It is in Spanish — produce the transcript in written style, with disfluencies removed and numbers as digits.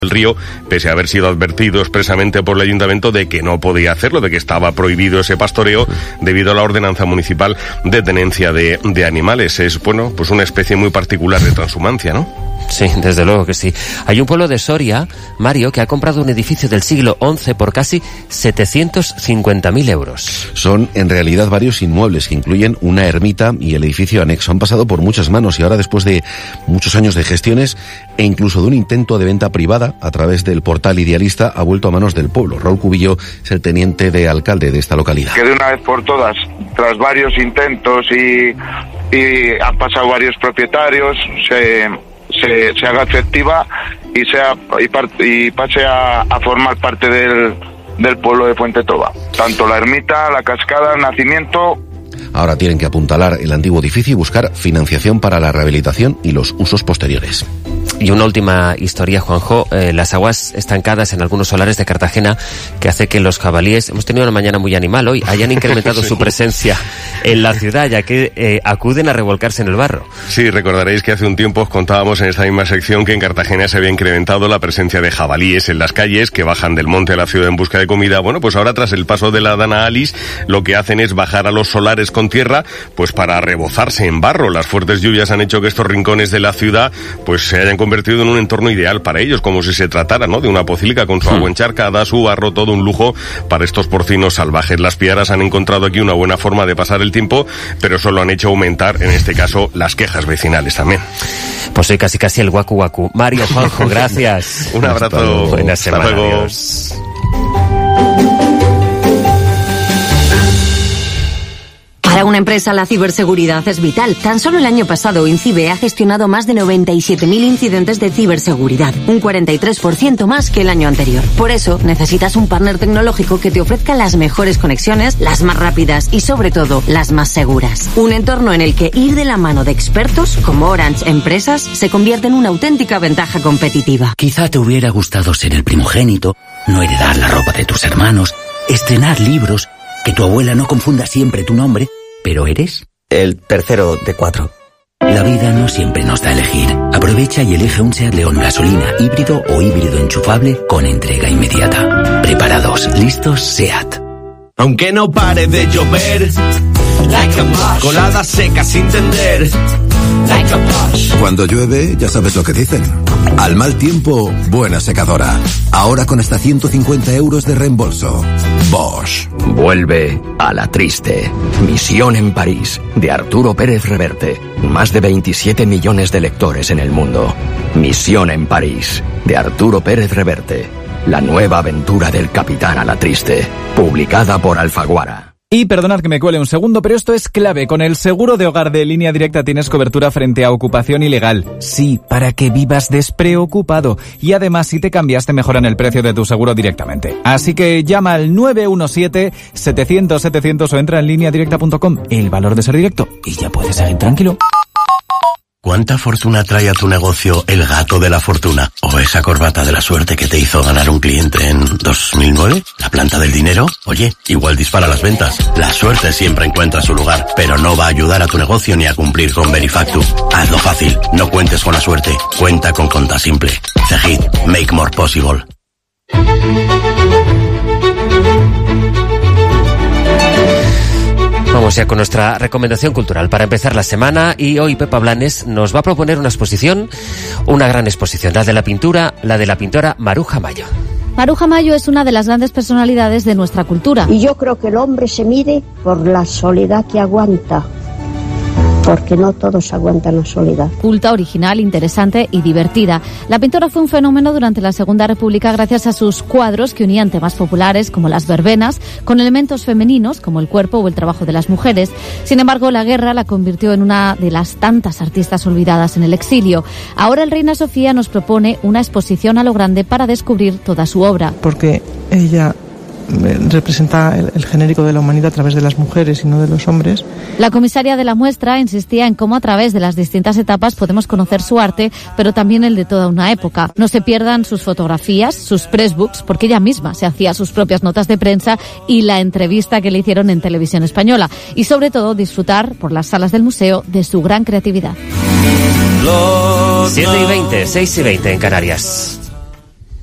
el río, pese a haber sido advertido expresamente por el ayuntamiento de que no podía hacerlo, de que estaba prohibido ese pastoreo debido a la ordenanza municipal de tenencia de animales. Es, bueno, pues una especie muy particular de transhumancia, ¿no? Sí, desde luego que sí. Hay un pueblo de Soria, Mario, que ha comprado un edificio del siglo XI por casi 750.000 euros. Son en realidad varios inmuebles que incluyen una ermita y el edificio anexo. Han pasado por muchas manos y ahora, después de muchos años de gestiones e incluso de un intento de venta privada a través del portal Idealista, ha vuelto a manos del pueblo. Raúl Cubillo es el teniente de alcalde de esta localidad. Que de una vez por todas, tras varios intentos y han pasado varios propietarios, se haga efectiva y pase a formar parte del pueblo de Fuente Toba. Tanto la ermita, la cascada, el nacimiento. Ahora tienen que apuntalar el antiguo edificio y buscar financiación para la rehabilitación y los usos posteriores. Y una última historia, Juanjo, las aguas estancadas en algunos solares de Cartagena, que hace que los jabalíes, hemos tenido una mañana muy animal hoy, hayan incrementado su presencia en la ciudad, ya que acuden a revolcarse en el barro. Sí, recordaréis que hace un tiempo os contábamos en esta misma sección que en Cartagena se había incrementado la presencia de jabalíes en las calles, que bajan del monte a la ciudad en busca de comida. Bueno, pues ahora, tras el paso de la Dana Alice, lo que hacen es bajar a los solares con tierra, pues para rebozarse en barro. Las fuertes lluvias han hecho que estos rincones de la ciudad pues se hayan convertido en un entorno ideal para ellos, como si se tratara, ¿no?, de una pocilga con su agua encharcada, su barro, todo un lujo para estos porcinos salvajes. Las piaras han encontrado aquí una buena forma de pasar el tiempo, pero solo han hecho aumentar, en este caso, las quejas vecinales también. Pues soy casi el guacu guacu. Mario, Juanjo, gracias. Un abrazo. Buena semana. Hasta luego. Adiós. Para una empresa, la ciberseguridad es vital. Tan solo el año pasado, Incibe ha gestionado más de 97.000 incidentes de ciberseguridad, un 43% más que el año anterior. Por eso, necesitas un partner tecnológico que te ofrezca las mejores conexiones, las más rápidas y, sobre todo, las más seguras. Un entorno en el que ir de la mano de expertos, como Orange Empresas, se convierte en una auténtica ventaja competitiva. Quizá te hubiera gustado ser el primogénito, no heredar la ropa de tus hermanos, estrenar libros, que tu abuela no confunda siempre tu nombre. ¿Pero eres? El tercero de 4. La vida no siempre nos da a elegir. Aprovecha y elige un SEAT León gasolina, híbrido o híbrido enchufable con entrega inmediata. Preparados, listos, SEAT. Aunque no pare de llover, colada seca sin tender. Cuando llueve, ya sabes lo que dicen. Al mal tiempo, buena secadora. Ahora con hasta 150 euros de reembolso. Bosch. Vuelve a la triste. Misión en París, de Arturo Pérez Reverte. Más de 27 millones de lectores en el mundo. Misión en París, de Arturo Pérez Reverte. La nueva aventura del capitán a la triste. Publicada por Alfaguara. Y perdonad que me cuele un segundo, pero esto es clave. Con el seguro de hogar de Línea Directa tienes cobertura frente a ocupación ilegal. Sí, para que vivas despreocupado. Y además, si te cambias, te mejoran el precio de tu seguro directamente. Así que llama al 917-700-700 o entra en lineadirecta.com. El valor de ser directo. Y ya puedes seguir tranquilo. ¿Cuánta fortuna trae a tu negocio el gato de la fortuna? ¿O esa corbata de la suerte que te hizo ganar un cliente en 2009? ¿La planta del dinero? Oye, igual dispara las ventas. La suerte siempre encuentra su lugar, pero no va a ayudar a tu negocio ni a cumplir con Verifactu. Hazlo fácil, no cuentes con la suerte, cuenta con Conta Simple. Cegid, make more possible. Vamos ya con nuestra recomendación cultural para empezar la semana, y hoy Pepa Blanes nos va a proponer una exposición, una gran exposición, la de la pintora Maruja Mayo. Maruja Mayo es una de las grandes personalidades de nuestra cultura. Y yo creo que el hombre se mide por la soledad que aguanta, porque no todos aguantan la soledad. Culta, original, interesante y divertida. La pintora fue un fenómeno durante la Segunda República gracias a sus cuadros que unían temas populares como las verbenas con elementos femeninos como el cuerpo o el trabajo de las mujeres. Sin embargo, la guerra la convirtió en una de las tantas artistas olvidadas en el exilio. Ahora el Reina Sofía nos propone una exposición a lo grande para descubrir toda su obra. Porque ella representa el genérico de la humanidad a través de las mujeres y no de los hombres. La comisaria de la muestra insistía en cómo a través de las distintas etapas podemos conocer su arte, pero también el de toda una época. No se pierdan sus fotografías, sus pressbooks, porque ella misma se hacía sus propias notas de prensa, y la entrevista que le hicieron en Televisión Española. Y sobre todo disfrutar por las salas del museo de su gran creatividad. 7:20, 6:20 en Canarias.